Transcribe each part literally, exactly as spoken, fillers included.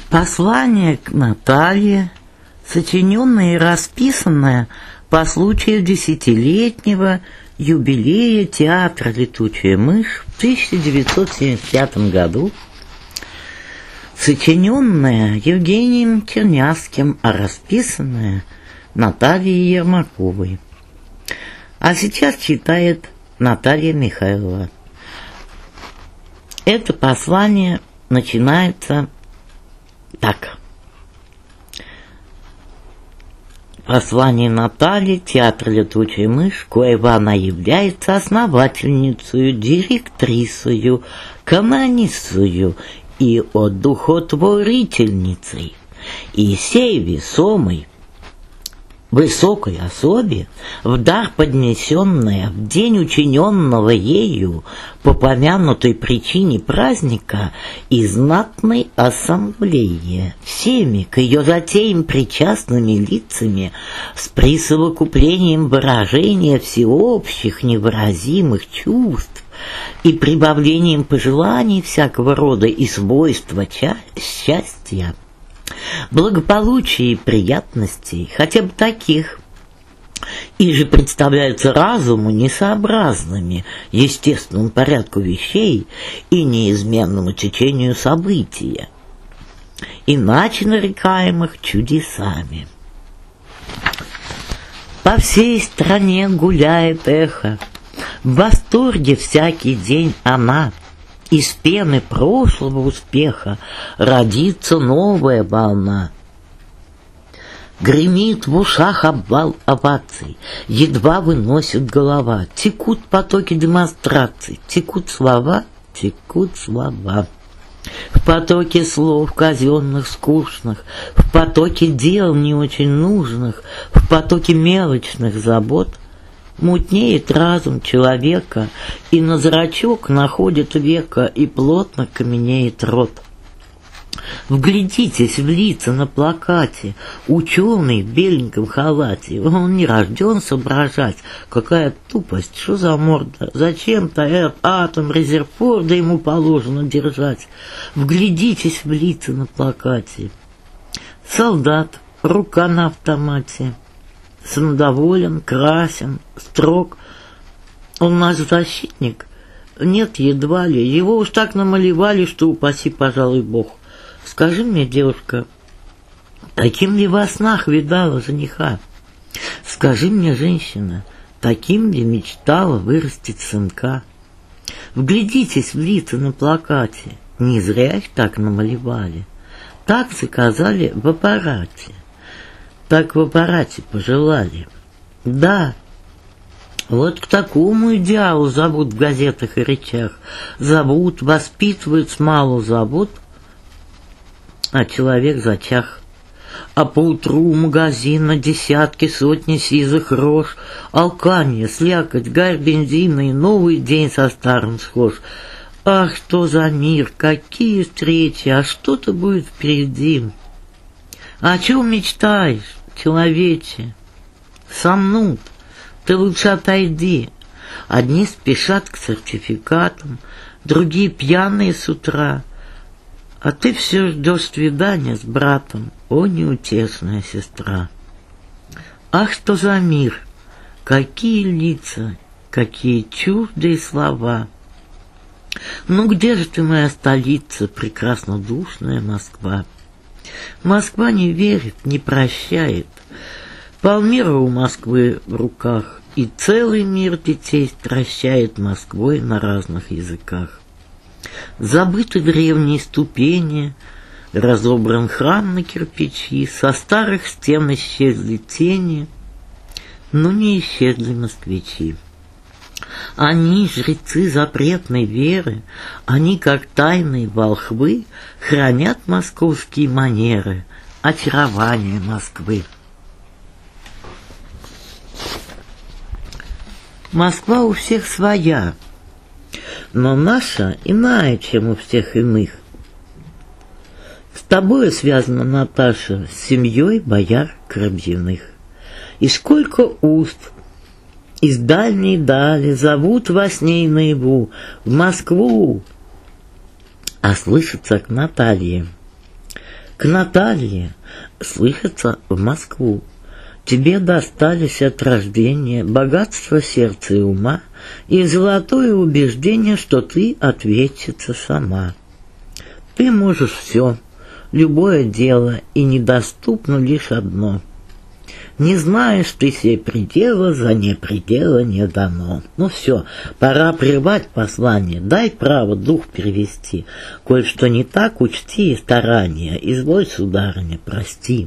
Послание к Наталье, сочиненное и расписанное по случаю десятилетнего юбилея театра «Летучая мышь» в тысяча девятьсот семьдесят пятом году, сочиненное Евгением Чернявским, а расписанное Натальей Ермаковой. А сейчас читает Наталья Михайлова. Это послание начинается так. Послание Натальи, театр «Летучая мышь», коего она является основательницей, директрисою, канонисою и одухотворительницей, и сей весомой, высокой особе, в дар поднесенная в день учиненного ею по помянутой причине праздника и знатной ассамблеи, всеми к ее затеям причастными лицами, с присовокуплением выражения всеобщих невыразимых чувств и прибавлением пожеланий всякого рода и свойства счастья, благополучия и приятностей, хотя бы таких, и же представляются разуму несообразными естественному порядку вещей и неизменному течению события, иначе нарекаемых чудесами. По всей стране гуляет эхо, в восторге всякий день она. Из пены прошлого успеха родится новая волна. Гремит в ушах обвал оваций, едва выносит голова, текут потоки демонстраций, текут слова, текут слова. В потоке слов казенных, скучных, в потоке дел не очень нужных, в потоке мелочных забот мутнеет разум человека, и на зрачок находит века, и плотно каменеет рот. Вглядитесь в лица на плакате, ученый в беленьком халате, он не рожден соображать, какая тупость, что за морда, зачем-то этот атом Резерфорда ему положено держать. Вглядитесь в лица на плакате. Солдат, рука на автомате, самодоволен, красен, строг. Он наш защитник? Нет, едва ли. Его уж так намалевали, что упаси, пожалуй, Бог. Скажи мне, девушка, таким ли во снах видала жениха? Скажи мне, женщина, таким ли мечтала вырастить сынка? Вглядитесь в лица на плакате. Не зря их так намалевали. Так заказали в аппарате. Так в аппарате пожелали. Да, вот к такому идеалу зовут в газетах и речах. Зовут, воспитывают, смалу зовут, а человек зачах. А поутру у магазина десятки, сотни сизых рож, алканье, слякоть, гарь бензина, и новый день со старым схож. Ах, что за мир, какие встречи, а что-то будет впереди. А о чем мечтаешь, человече? Сомнут, ты лучше отойди. Одни спешат к сертификатам, другие пьяные с утра, а ты все ждешь свидания с братом, о, неутешная сестра. Ах, что за мир, какие лица, какие чуждые слова. Ну где же ты, моя столица, прекраснодушная Москва? Москва не верит, не прощает. Полмира у Москвы в руках, и целый мир детей стращает Москвой на разных языках. Забыты древние ступени, разобран храм на кирпичи, со старых стен исчезли тени, но не исчезли москвичи. Они, жрецы запретной веры, они, как тайные волхвы, хранят московские манеры, очарование Москвы. Москва у всех своя, но наша иная, чем у всех иных. С тобой связана, Наташа, с семьей бояр Коробьиных. И сколько уст из дальней дали зовут во сне и наяву в Москву, а слышится к Наталье. К Наталье слышится в Москву. Тебе достались от рождения богатство сердца и ума и золотое убеждение, что ты ответчица сама. Ты можешь все, любое дело, и недоступно лишь одно. Не знаешь ты сей предела, за не предела не дано. Ну все, пора прервать послание, дай право дух перевести. Кое-что не так, учти старания, изволь, сударыня, прости.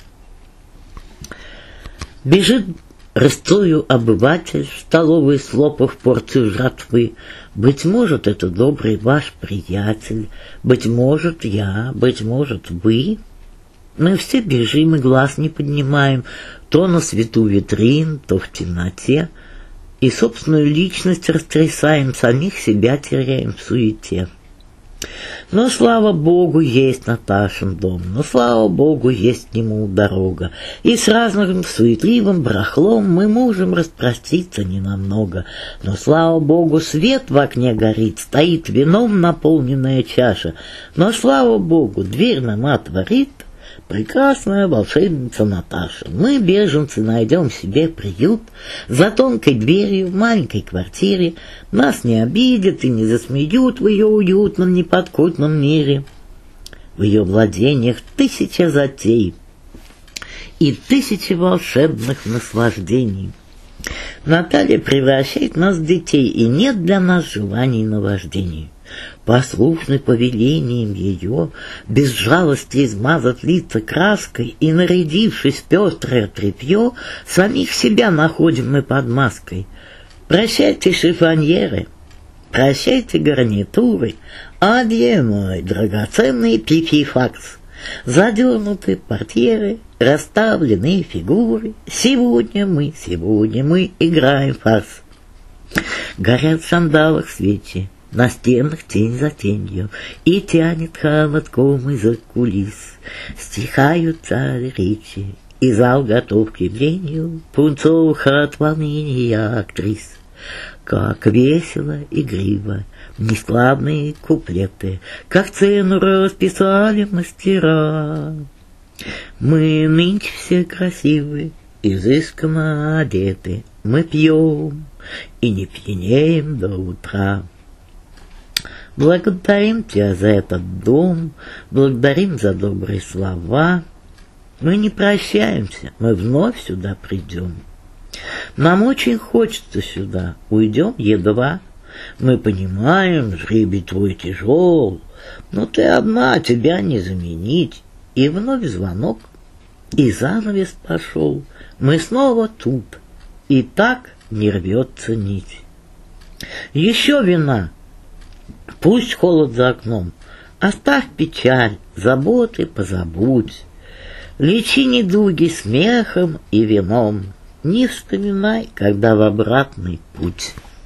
Бежит рысцою обыватель в столовой, слопав порцию жратвы. Быть может, это добрый ваш приятель, быть может, я, быть может, вы. Мы все бежим и глаз не поднимаем, то на свету витрин, то в темноте, и собственную личность растрясаем, самих себя теряем в суете. Но, слава Богу, есть Наташин дом, но, слава Богу, есть к нему дорога, и с разным суетливым барахлом мы можем распроститься ненамного. Но, слава Богу, свет в окне горит, стоит вином наполненная чаша, но, слава Богу, дверь нам отворит прекрасная волшебница Наташа. Мы, беженцы, найдем себе приют за тонкой дверью в маленькой квартире. Нас не обидят и не засмеют в ее уютном, неподкутном мире. В ее владениях тысяча затей и тысячи волшебных наслаждений. Наталья превращает нас в детей, и нет для нас желаний наваждений. Послушны повелениям ее, без жалости измазав лица краской, и, нарядившись в пестрое тряпье, самих себя находим мы под маской. Прощайте, шифоньеры, прощайте, гарнитуры, адье, мой драгоценный пифифакс. Задернуты портьеры, расставлены фигуры. Сегодня мы, сегодня мы играем фарс. Горят в сандалах свечи, на стенах тень за тенью, и тянет холодком из-за кулис. Стихают цари речи, и зал готов к явлению пунцовых от волнения актрис. Как весело, игриво, нескладные куплеты, как цену расписали мастера. Мы нынче все красивы, изысканно одеты, мы пьем и не пьянеем до утра. Благодарим тебя за этот дом, благодарим за добрые слова. Мы не прощаемся, мы вновь сюда придем. Нам очень хочется сюда, уйдем едва. Мы понимаем, жребий твой тяжел, но ты одна, тебя не заменить. И вновь звонок, и занавес пошел. Мы снова тут, и так не рвется нить. Еще вина, пусть холод за окном, оставь печаль, заботы позабудь. Лечи недуги смехом и вином, не вспоминай, когда в обратный путь.